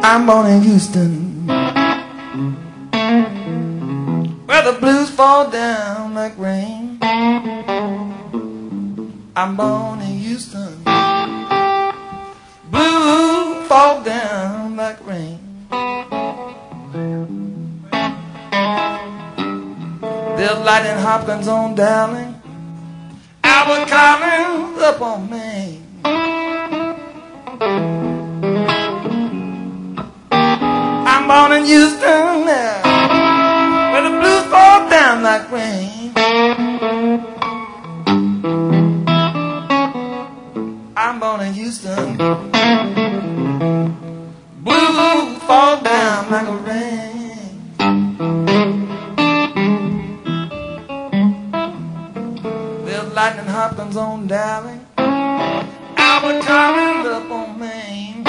I'm born in Houston, where the blues fall down like rain. I'm born in Houston, blues fall down like rain. There's Lightning Hopkins on Dowling, Albert Collins up on Main. I'm born in Houston, where the blues fall down like rain. I'm born in Houston, blues fall down like a rain. There's Lightning Hopkins on Dowling, Albert Collins up on Main.